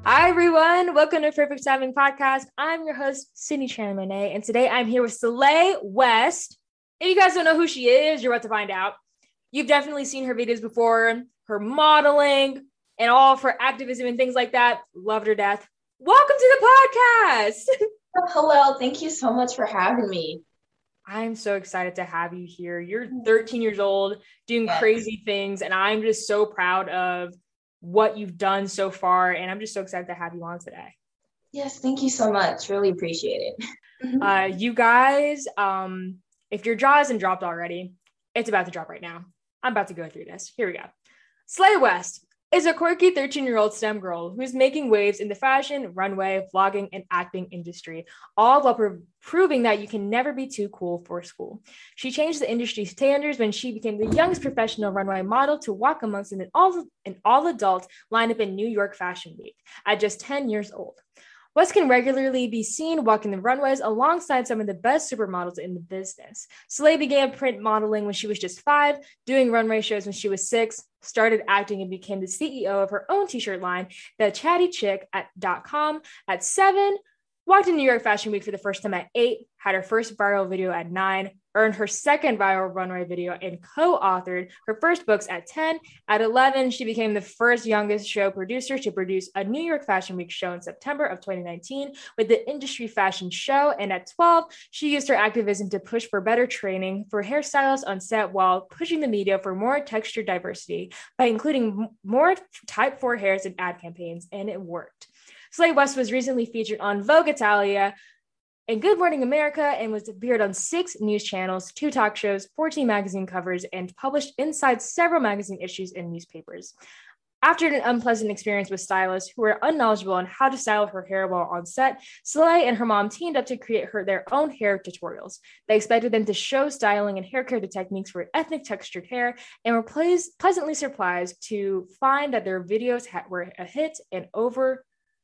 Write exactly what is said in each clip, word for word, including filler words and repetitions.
Hi, everyone. Welcome to Perfect Timing Podcast. I'm your host, Sydney Chan Monet, and today I'm here with Soleil West. If you guys don't know who she is, you're about to find out. You've definitely seen her videos before, her modeling, and all of her activism and things like that. Loved her to death. Welcome to the podcast. Hello. Thank you so much for having me. I'm so excited to have you here. You're thirteen years old, doing Yes. crazy things, and I'm just so proud of what you've done so far, and I'm just so excited to have you on today. Yes, thank you so much. Really appreciate it. uh, you guys, um, if your jaw hasn't dropped already, it's about to drop right now. I'm about to go through this. Here we go. Soleil West is a quirky thirteen-year-old STEM girl who's making waves in the fashion, runway, vlogging, and acting industry, all while pro- proving that you can never be too cool for school. She changed the industry standards when she became the youngest professional runway model to walk amongst an all, an all-adult lineup in New York Fashion Week at just ten years old. West can regularly be seen walking the runways alongside some of the best supermodels in the business. Soleil began print modeling when she was just five, doing runway shows when she was six, started acting and became the C E O of her own t-shirt line, the chatty chick at .com at seven, walked in New York Fashion Week for the first time at eight, had her first viral video at nine, earned her second viral runway video, and co-authored her first books at ten. At eleven, she became the first youngest show producer to produce a New York Fashion Week show in September of twenty nineteen with the Industry Fashion Show. And at twelve, she used her activism to push for better training for hairstylists on set while pushing the media for more texture diversity by including more type four hairs in ad campaigns, and it worked. Soleil West was recently featured on Vogue Italia and Good Morning America and was appeared on six news channels, two talk shows, fourteen magazine covers, and published inside several magazine issues and newspapers. After an unpleasant experience with stylists who were unknowledgeable on how to style her hair while on set, Soleil and her mom teamed up to create her their own hair tutorials. They expected them to show styling and hair care techniques for ethnic textured hair and were pleas- pleasantly surprised to find that their videos ha- were a hit and over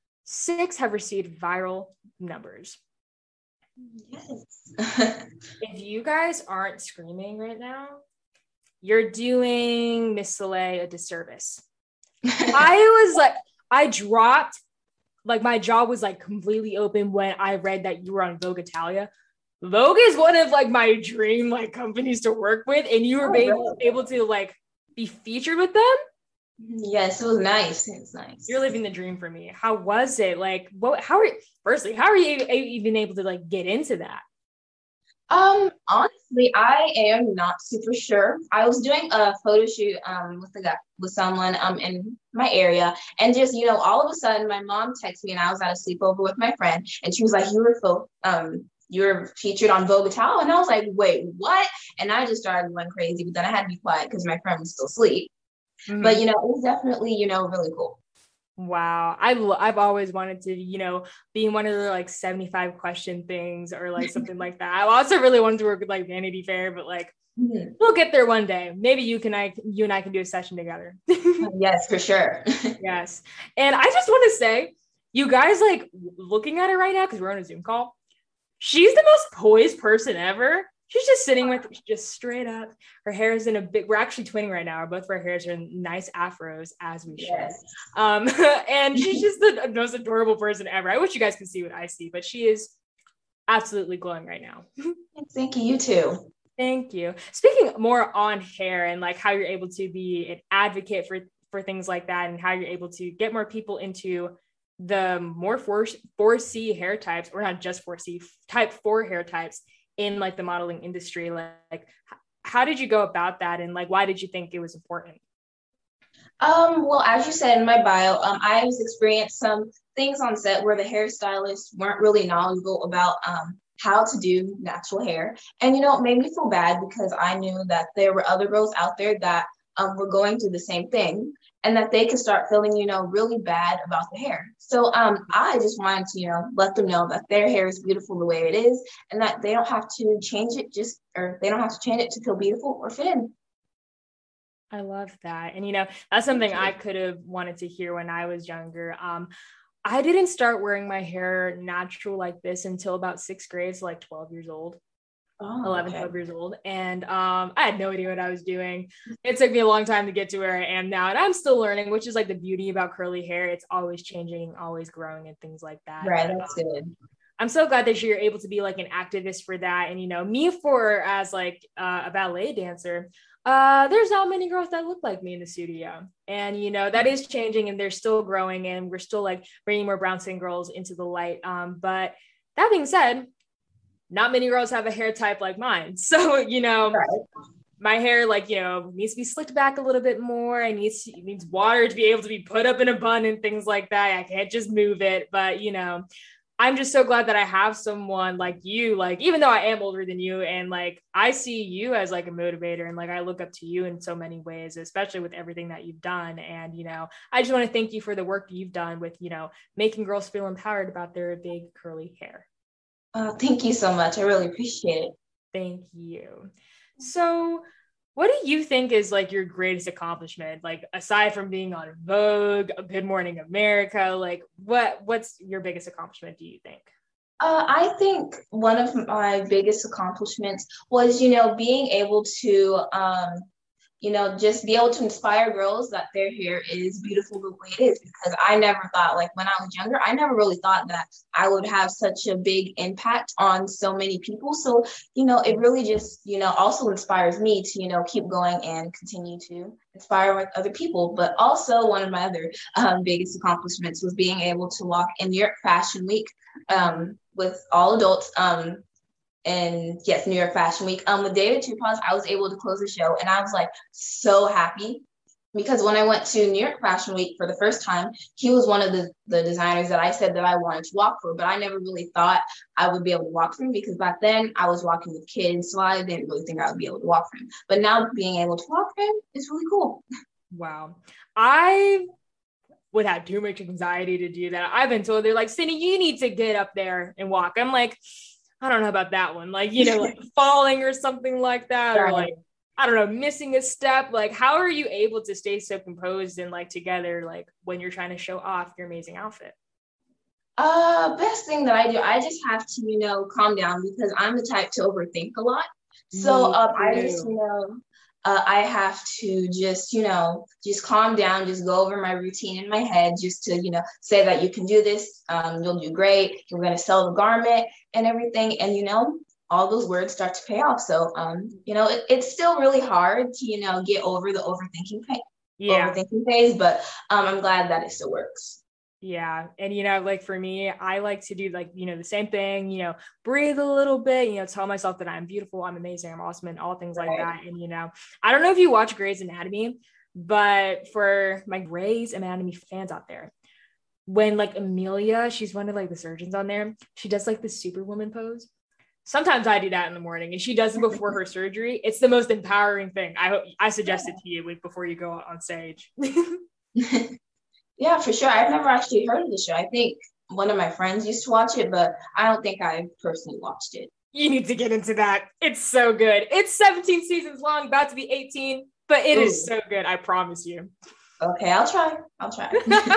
six have received viral numbers. Yes. If you guys aren't screaming right now, you're doing Miss Soleil a disservice. I was like, I dropped, like my jaw was like completely open when I read that you were on Vogue Italia. Vogue is one of like my dream like companies to work with, and you were Oh, able, really? able to like be featured with them. Yes, it was nice. It was nice. You're living the dream for me. How was it? Like, what? How are you? Firstly, how are you even able to like get into that? Um, honestly, I am not super sure. I was doing a photo shoot um with the guy with someone um in my area, and just you know, all of a sudden, my mom texted me, and I was at a sleepover with my friend, and she was like, "You were fo- um." You were featured on Vogue Italia, and I was like, "Wait, what?" And I just started going crazy, but then I had to be quiet because my friend was still asleep. Mm-hmm. But you know, it was definitely, you know, really cool. Wow. I've, I've always wanted to, you know, be in one of the like seventy-five question things or like something like that. I also really wanted to work with like Vanity Fair, but like Mm-hmm. we'll get there one day. Maybe you can, I, you and I can do a session together. Yes, for sure. Yes. And I just want to say, you guys like looking at her right now, because we're on a Zoom call. She's the most poised person ever. She's just sitting with just straight up. Her hair is in a big, we're actually twinning right now. Both of our hairs are in nice afros as we should. Yes. Um, and she's just the most adorable person ever. I wish you guys could see what I see, but she is absolutely glowing right now. Thank you, you too. Thank you. Speaking more on hair and like how you're able to be an advocate for, for things like that and how you're able to get more people into the more four, 4C hair types, or not just four C, type four hair types in like the modeling industry. Like, like how did you go about that, and like why did you think it was important? Um, well, as you said in my bio, um, I was experienced some things on set where the hairstylists weren't really knowledgeable about um how to do natural hair. And you know, it made me feel bad because I knew that there were other girls out there that um were going through the same thing and that they could start feeling, you know, really bad about the hair. So um I just wanted to, you know, let them know that their hair is beautiful the way it is and that they don't have to change it just or they don't have to change it to feel beautiful or fit in. I love that. And, you know, that's something I could have wanted to hear when I was younger. Um, I didn't start wearing my hair natural like this until about sixth grade, so like twelve years old. Oh, eleven, okay. twelve years old. And um, I had no idea what I was doing. It took me a long time to get to where I am now. And I'm still learning, which is like the beauty about curly hair. It's always changing, always growing, and things like that. Right, But that's um, good. I'm so glad that you're able to be like an activist for that. And, you know, me for as like uh, a ballet dancer, uh, there's not many girls that look like me in the studio. And, you know, that is changing and they're still growing and we're still like bringing more brown skin girls into the light. Um, but that being said, not many girls have a hair type like mine. So, you know, Right. my hair, like, you know, needs to be slicked back a little bit more. I needs it needs water to be able to be put up in a bun and things like that. I can't just move it. But, you know, I'm just so glad that I have someone like you, like, even though I am older than you, and like I see you as like a motivator and like I look up to you in so many ways, especially with everything that you've done. And, you know, I just want to thank you for the work you've done with, you know, making girls feel empowered about their big curly hair. Uh, thank you so much. I really appreciate it. Thank you. So, what do you think is like your greatest accomplishment? Like aside from being on Vogue, Good Morning America, like what what's your biggest accomplishment, do you think? Uh, I think one of my biggest accomplishments was, you know, being able to um, you know, just be able to inspire girls that their hair is beautiful the way it is. Because I never thought, like when I was younger, I never really thought that I would have such a big impact on so many people. So, you know, it really just, you know, also inspires me to, you know, keep going and continue to inspire like other people. But also one of my other um, biggest accomplishments was being able to walk in New York Fashion Week um, with all adults. Um, and yes, New York Fashion Week. Um, with David Tupaz, I was able to close the show, and I was like so happy because when I went to New York Fashion Week for the first time, he was one of the, the designers that I said that I wanted to walk for, but I never really thought I would be able to walk for him because back then I was walking with kids, so I didn't really think I would be able to walk for him. But now being able to walk for him is really cool. Wow. I would have too much anxiety to do that. I've been told they're like, Cindy, you need to get up there and walk. I'm like, I don't know about that one. Like, you know, like falling or something like that, or Right. like, I don't know, missing a step. Like, how are you able to stay so composed and like together, like when you're trying to show off your amazing outfit? Uh, best thing that I do, I just have to, you know, calm down because I'm the type to overthink a lot. So Me um, I just, you too. know, uh, I have to just, you know, just calm down, just go over my routine in my head, just to, you know, say that you can do this, um, you'll do great, you're going to sell the garment and everything. And, you know, all those words start to pay off. So, um, you know, it, it's still really hard to, you know, get over the overthinking phase, Yeah. overthinking phase, but um, I'm glad that it still works. Yeah. And, you know, like for me, I like to do like, you know, the same thing, you know, breathe a little bit, you know, tell myself that I'm beautiful, I'm amazing, I'm awesome, and all things like Right. that. And, you know, I don't know if you watch Grey's Anatomy, but for my Grey's Anatomy fans out there, when like Amelia, she's one of like the surgeons on there, she does like the superwoman pose. Sometimes I do that in the morning and she does it before her surgery. It's the most empowering thing. I hope I suggest it to you like, before you go on stage. Yeah, for sure. I've never actually heard of the show. I think one of my friends used to watch it, but I don't think I personally watched it. You need to get into that. It's so good. It's seventeen seasons long, about to be eighteen, but it is Ooh, so good. I promise you. okay, I'll try. I'll try.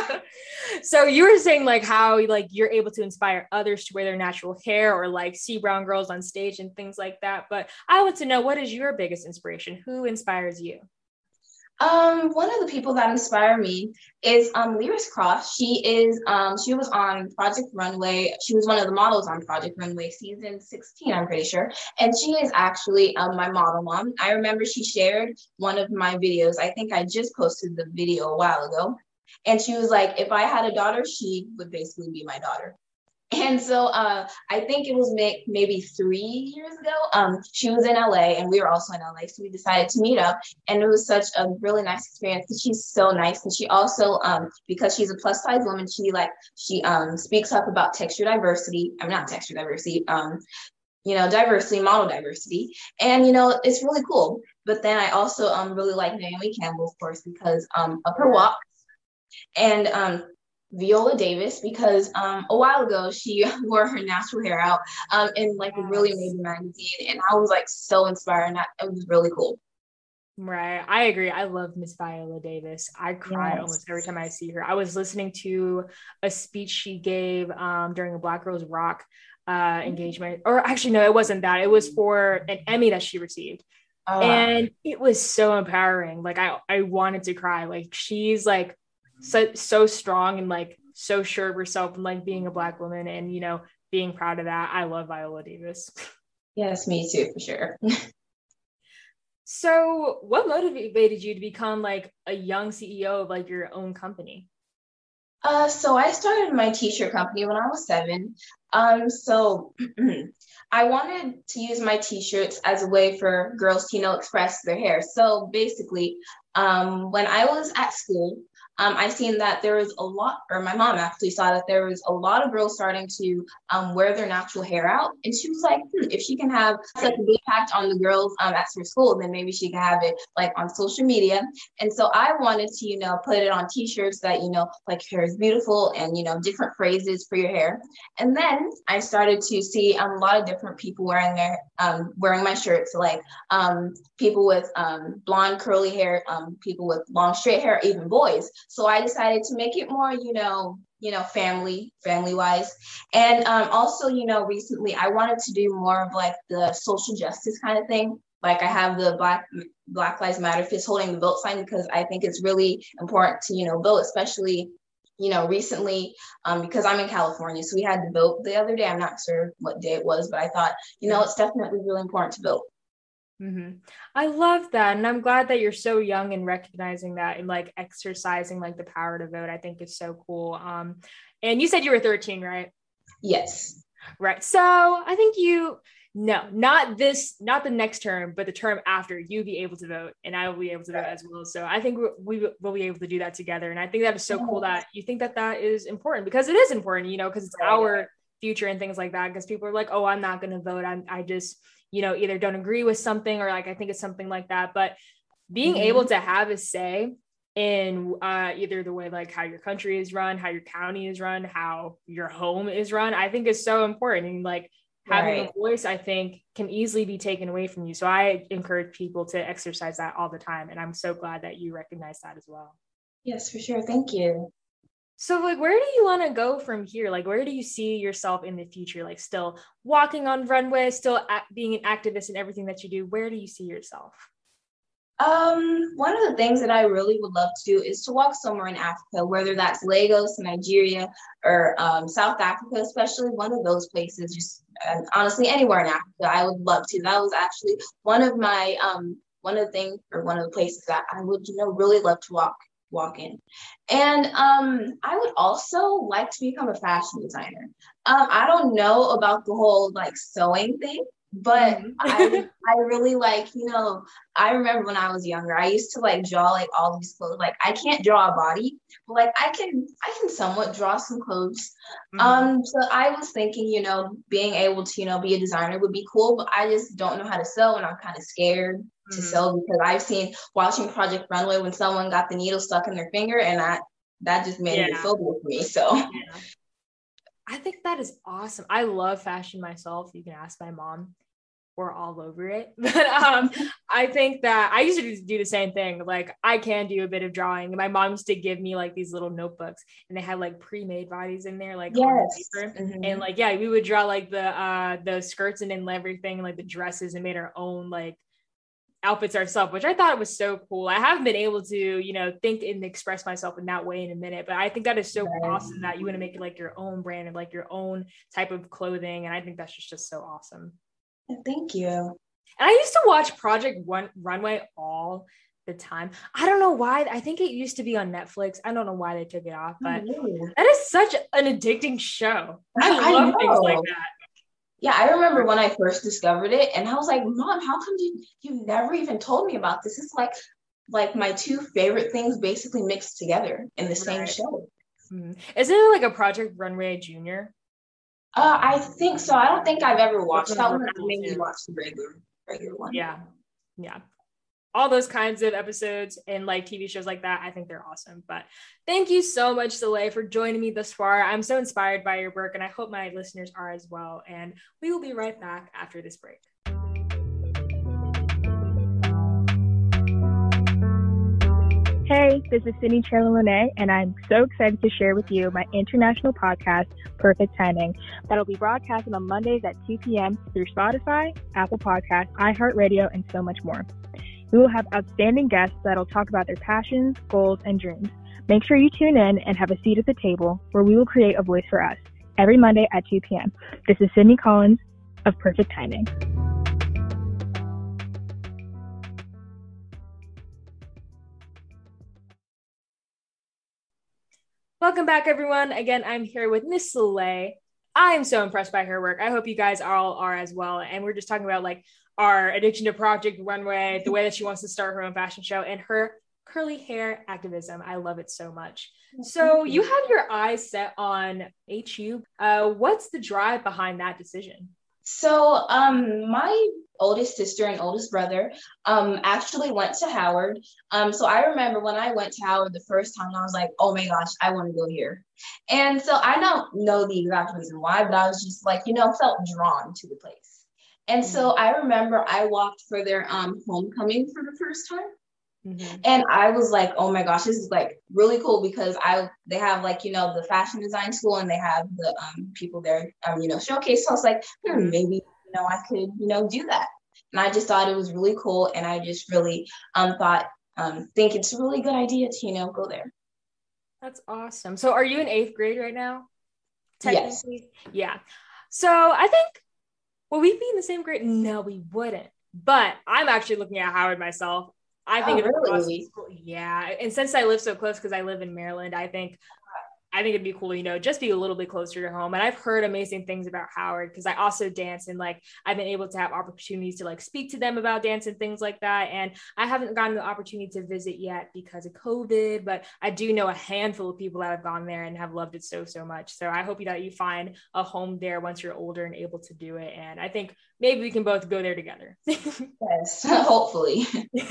So you were saying like how like you're able to inspire others to wear their natural hair or like see brown girls on stage and things like that. But I want to know, what is your biggest inspiration? Who inspires you? Um, one of the people that inspire me is um Lyris Cross. She is um she was on Project Runway. She was one of the models on Project Runway season sixteen, I'm pretty sure. And she is actually um my model mom. I remember she shared one of my videos. I think I just posted the video a while ago. And she was like, if I had a daughter, she would basically be my daughter. And so uh, I think it was may- maybe three years ago. Um, she was in L A and we were also in L A. So we decided to meet up. And it was such a really nice experience because she's so nice. And she also, um, because she's a plus size woman, she like, she um, speaks up about texture diversity. I'm not texture diversity, um, you know, diversity, model diversity. And, you know, it's really cool. But then I also um, really like Naomi Campbell, of course, because um, of her walk. And um, Viola Davis because um, a while ago she wore her natural hair out um, in like a really Yes. amazing magazine, and I was like so inspired. And that, it was really cool. Right. I agree. I love Miss Viola Davis. I cry Yes. almost every time I see her. I was listening to a speech she gave um, during a Black Girls Rock uh, engagement. Or actually, no, it wasn't that. It was for an Emmy that she received. Uh, And it was so empowering. Like I, I wanted to cry. Like she's like so, so strong and like so sure of herself and like being a Black woman and, you know, being proud of that. I love Viola Davis. yes, me too, for sure. So, what motivated you to become like a young C E O of like your own company? Uh, so I started my t-shirt company when I was seven. Um, so I wanted to use my t-shirts as a way for girls to, you know, express their hair. So basically, um, when I was at school, um, I seen that there was a lot, or my mom actually saw that there was a lot of girls starting to um, wear their natural hair out. And she was like, hmm, if she can have such a big impact on the girls um, at her school, then maybe she can have it like on social media. And so I wanted to, you know, put it on t-shirts that, you know, like hair is beautiful and, you know, different phrases for your hair. And then I started to see um, a lot of different people wearing their, um, wearing my shirts, like um, people with um, blonde curly hair, um, people with long straight hair, even boys. So I decided to make it more, you know, you know, family, family wise. And um, also, you know, recently I wanted to do more of like the social justice kind of thing. Like I have the Black Black Lives Matter fist holding the vote sign because I think it's really important to, you know, vote, especially, you know, recently, um, because I'm in California. So we had to vote the other day. I'm not sure what day it was, but I thought, you know, it's definitely really important to vote. Mm-hmm. I love that. And I'm glad that you're so young and recognizing that and like exercising like the power to vote. I think is so cool. Um, and you said you were thirteen, right? Yes. Right. So I think you, no, not this, not the next term, but the term after you'll be able to vote and I will be able to vote as well. So I think we, we will be able to do that together. And I think that is so cool that you think that that is important because it is important, you know, because it's our future and things like that. Because people are like, oh, I'm not going to vote. I'm, I just, you know, either don't agree with something or like, I think it's something like that. But being mm-hmm. able to have a say in uh, either the way like how your country is run, how your county is run, how your home is run, I think is so important. And like having right. a voice, I think can easily be taken away from you. So I encourage people to exercise that all the time. And I'm so glad that you recognize that as well. Yes, for sure. Thank you. So like, where do you want to go from here? Like, where do you see yourself in the future? Like still walking on runway, still act- being an activist in everything that you do. Where do you see yourself? Um, one of the things that I really would love to do is to walk somewhere in Africa, whether that's Lagos, Nigeria, or um, South Africa, especially one of those places, just and honestly, anywhere in Africa, I would love to. That was actually one of my, um, one of the things or one of the places that I would, you know, really love to walk, walk in. And um, I would also like to become a fashion designer. Um, I don't know about the whole like sewing thing, but mm-hmm. I I really like, you know, I remember when I was younger, I used to like draw like all these clothes. Like I can't draw a body, but like I can I can somewhat draw some clothes. Mm-hmm. Um, so I was thinking, you know, being able to, you know, be a designer would be cool, but I just don't know how to sew and I'm kind of scared mm-hmm. to sew because I've seen watching Project Runway when someone got the needle stuck in their finger and I that just made yeah. it phobia for me. So yeah. I think that is awesome. I love fashion myself. You can ask my mom. We're all over it. But um, I think that I used to do the same thing. Like I can do a bit of drawing. My mom used to give me like these little notebooks and they had like pre-made bodies in there, like yes. on paper. Mm-hmm. And like, yeah, we would draw like the uh the skirts and then everything, and like the dresses and made our own like outfits ourselves, which I thought was so cool. I haven't been able to, you know, think and express myself in that way in a minute, but I think that is so right. awesome that you want to make it like your own brand and like your own type of clothing. And I think that's just, just so awesome. Thank you. And I used to watch Project One Runway all the time. I don't know why. I think it used to be on Netflix. I don't know why they took it off, but oh, that is such an addicting show. I love I things like that. Yeah, I remember when I first discovered it and I was like, Mom, how come you, you never even told me about this? It's like like my two favorite things basically mixed together in the right. same show. Mm-hmm. Isn't it like a Project Runway Junior? Uh, I think so. I don't think I've ever watched that one. I mainly watched the regular, regular one. Yeah, yeah. All those kinds of episodes and like T V shows like that, I think they're awesome. But thank you so much, Soleil, for joining me thus far. I'm so inspired by your work, and I hope my listeners are as well. And we will be right back after this break. Hey, this is Sydney Cherlin-Lene, and I'm so excited to share with you my international podcast, Perfect Timing, that'll be broadcasted on Mondays at two p.m. through Spotify, Apple Podcasts, iHeartRadio, and so much more. We will have outstanding guests that'll talk about their passions, goals, and dreams. Make sure you tune in and have a seat at the table where we will create a voice for us every Monday at two p.m. This is Sydney Collins of Perfect Timing. Welcome back, everyone. Again, I'm here with Miss Soleil. I am so impressed by her work. I hope you guys all are as well. And we're just talking about like our addiction to Project Runway, the way that she wants to start her own fashion show, and her curly hair activism. I love it so much. So you have your eyes set on H U. Uh, what's the drive behind that decision? So um, my oldest sister and oldest brother um, actually went to Howard. Um, so I remember when I went to Howard the first time, I was like, oh my gosh, I want to go here. And so I don't know the exact reason why, but I was just like, you know, felt drawn to the place. And mm-hmm. so I remember I walked for their um, homecoming for the first time. Mm-hmm. And I was like, oh my gosh, this is like really cool because I they have like, you know, the fashion design school and they have the um, people there, um, you know, showcase. So I was like, hmm, maybe, you know, I could, you know, do that. And I just thought it was really cool. And I just really um, thought, um, think it's a really good idea to, you know, go there. That's awesome. So are you in eighth grade right now? Technically? Yes. Yeah. So I think, will we be in the same grade? No, we wouldn't. But I'm actually looking at Howard myself. I think oh, it's really? cool. Yeah. And since I live so close, because I live in Maryland, I think I think it'd be cool, you know, just be a little bit closer to home. And I've heard amazing things about Howard because I also dance and like I've been able to have opportunities to like speak to them about dance and things like that. And I haven't gotten the opportunity to visit yet because of COVID, but I do know a handful of people that have gone there and have loved it so, so much. So I hope that you find a home there once you're older and able to do it. And I think maybe we can both go there together. Yes, hopefully.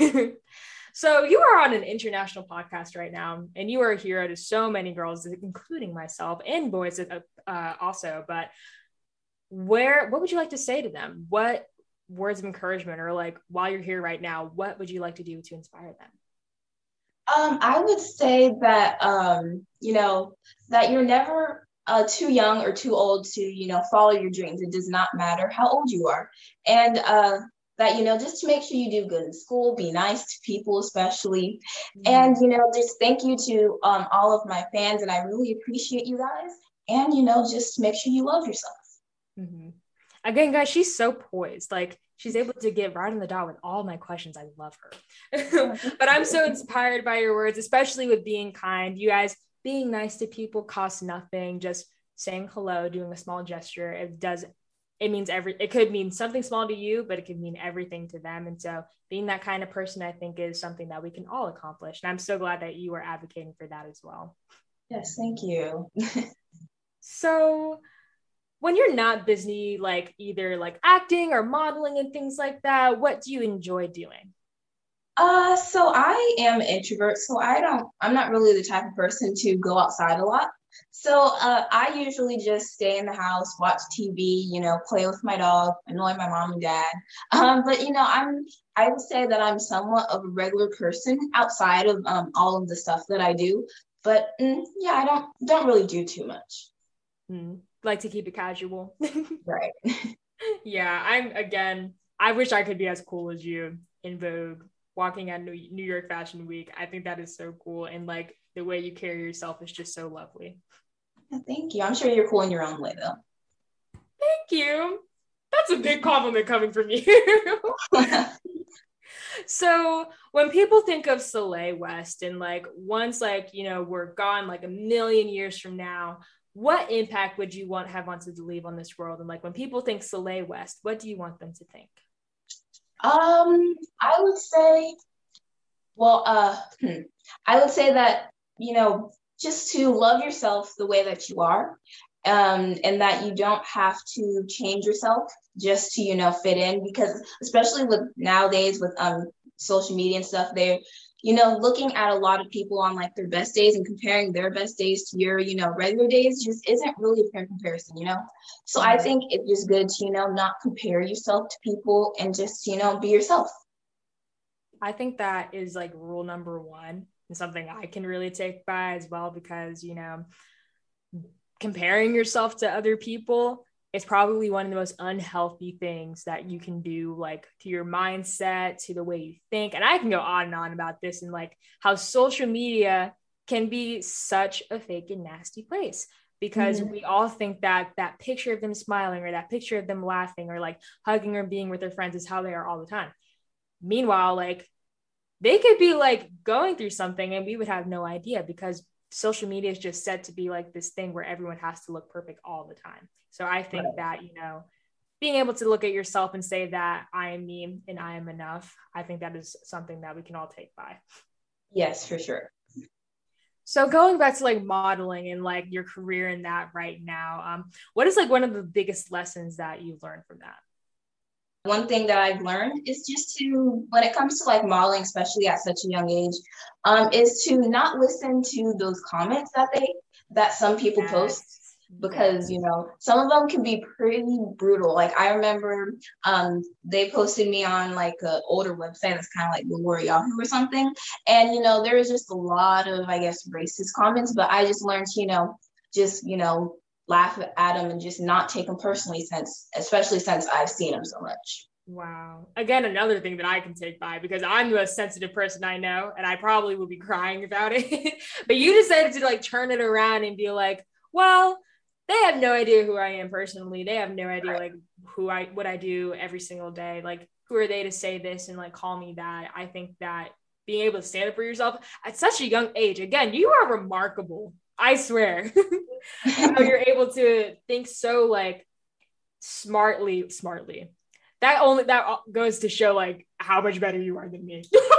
So you are on an international podcast right now, and you are a hero to so many girls, including myself and boys uh, also. But where, what would you like to say to them? What words of encouragement, or like while you're here right now, what would you like to do to inspire them? Um, I would say that, um, you know, that you're never uh, too young or too old to, you know, follow your dreams. It does not matter how old you are. And, uh, that, you know, just to make sure you do good in school, be nice to people, especially. Mm-hmm. And, you know, just thank you to um, all of my fans. And I really appreciate you guys. And, you know, just make sure you love yourself. Mm-hmm. Again, guys, she's so poised. Like she's able to get right on the dot with all my questions. I love her. But I'm so inspired by your words, especially with being kind. You guys, being nice to people costs nothing. Just saying hello, doing a small gesture, it does it means every, it could mean something small to you, but it could mean everything to them. And so being that kind of person, I think is something that we can all accomplish. And I'm so glad that you are advocating for that as well. Yes, thank you. So when you're not busy, like either like acting or modeling and things like that, what do you enjoy doing? Uh, so I am an introvert, so I don't, I'm not really the type of person to go outside a lot. So uh, I usually just stay in the house, watch T V, you know, play with my dog, annoy my mom and dad. Um, but, you know, I'm, I would say that I'm somewhat of a regular person outside of um, all of the stuff that I do. But mm, yeah, I don't, don't really do too much. Mm, like to keep it casual. Right. Yeah, I'm, again, I wish I could be as cool as you in Vogue, walking at New New York Fashion Week. I think that is so cool. And like the way you carry yourself is just so lovely. Thank you. I'm sure you're cool in your own way though. Thank you. That's a big compliment coming from you. So when people think of Soleil West and like once like, you know, we're gone like a million years from now, what impact would you want have wanted to leave on this world? And like when people think Soleil West, what do you want them to think? Um, I would say, well, uh, hmm, I would say that, you know, just to love yourself the way that you are, um, and that you don't have to change yourself just to, you know, fit in, because especially with nowadays with um social media and stuff, they're, you know, looking at a lot of people on like their best days and comparing their best days to your, you know, regular days just isn't really a fair comparison, you know? So I think it's just good to, you know, not compare yourself to people and just, you know, be yourself. I think that is like rule number one. and something I can really take by as well, because, you know, comparing yourself to other people is probably one of the most unhealthy things that you can do, like to your mindset, to the way you think. And I can go on and on about this, and like how social media can be such a fake and nasty place, because mm-hmm. we all think that that picture of them smiling or that picture of them laughing or like hugging or being with their friends is how they are all the time. Meanwhile, like they could be like going through something and we would have no idea, because social media is just set to be like this thing where everyone has to look perfect all the time. So I think right. that, you know, being able to look at yourself and say that I am me and I am enough, I think that is something that we can all take by. Yes, for sure. So going back to like modeling and like your career in that right now, um, what is like one of the biggest lessons that you've learned from that? One thing that I've learned is just to, when it comes to like modeling, especially at such a young age, um, is to not listen to those comments that they, that some people yes. post. Because, you know, some of them can be pretty brutal. Like I remember um, they posted me on like an older website that's kind of like Galore Yahoo or something. And, you know, there was just a lot of, I guess, racist comments. But I just learned, you know, just, you know, laugh at them and just not take them personally, since, especially since I've seen them so much. Wow. Again, another thing that I can take by, because I'm the most sensitive person I know, and I probably will be crying about it. But you decided to like turn it around and be like, well, they have no idea who I am personally. They have no idea like who I, what I do every single day. Like, who are they to say this and like call me that? I think that being able to stand up for yourself at such a young age, again, you are remarkable. I swear. How you're able to think so like smartly, smartly. That only, that goes to show like how much better you are than me.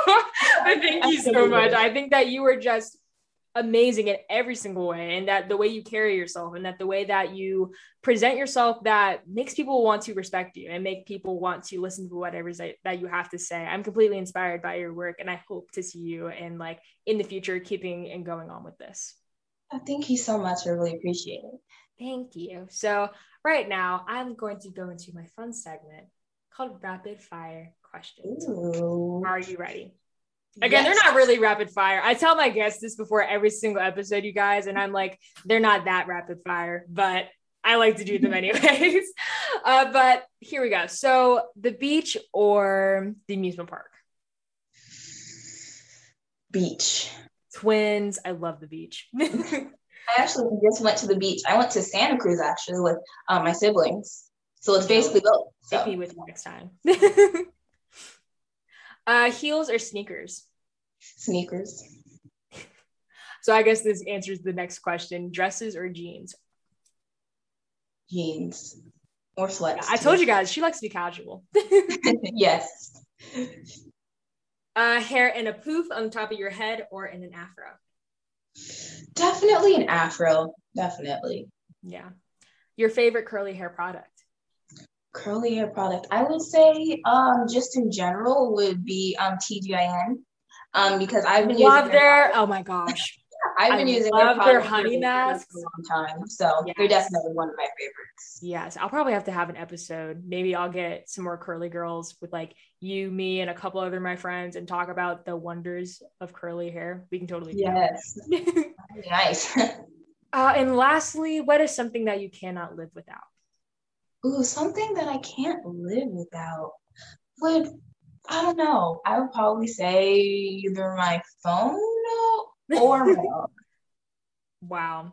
I thank you so much. I think that you are just amazing in every single way, and that the way you carry yourself and that the way that you present yourself that makes people want to respect you and make people want to listen to whatever that, that you have to say. I'm completely inspired by your work, and I hope to see you and like in the future keeping and going on with this. Oh, thank you so much. I really appreciate it. Thank you. So right now I'm going to go into my fun segment called Rapid Fire Questions. Ooh. Are you ready? Again, yes. They're not really rapid fire. I tell my guests this before every single episode, you guys, and I'm like, they're not that rapid fire, but I like to do them anyways. uh, but here we go. So the beach or the amusement park? Beach. Twins. I love the beach. I actually just went to the beach. I went to Santa Cruz actually with um, my siblings. So it's basically both. So. Take me with you next time. Uh, heels or sneakers? Sneakers. So I guess this answers the next question. Dresses or jeans? Jeans. Or sweats. Yeah, I told you guys, she likes to be casual. Yes. Uh, hair in a poof on top of your head or in an afro? Definitely an afro. Definitely. Yeah. Your favorite curly hair product? Curly hair product, I would say um just in general would be um T G I N um because I've been love using their, their oh my gosh I've been I using love their, their honey masks for a long time, so yes. They're definitely one of my favorites. Yes, I'll probably have to have an episode. Maybe I'll get some more curly girls with like you, me, and a couple other my friends and talk about the wonders of curly hair. We can totally do yes nice. Uh, and lastly, what is something that you cannot live without? Ooh, something that I can't live without would, I don't know. I would probably say either my phone or my dog. Wow.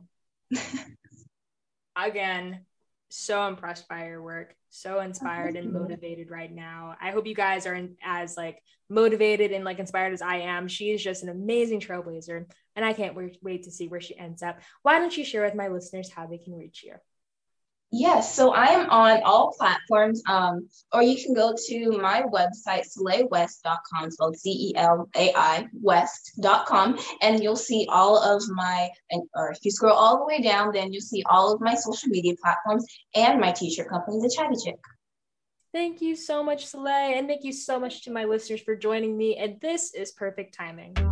Again, so impressed by your work. So inspired and motivated right now. I hope you guys are in, as like motivated and like inspired as I am. She is just an amazing trailblazer, and I can't wait, wait to see where she ends up. Why don't you share with my listeners how they can reach you? Yes, so I am on all platforms, um, or you can go to my website, celai west dot com, spelled C E L A I West dot com, and you'll see all of my, and, or if you scroll all the way down, then you'll see all of my social media platforms and my t-shirt company, The Chatty Chick. Thank you so much, Celai, and thank you so much to my listeners for joining me, and this is Perfect Timing.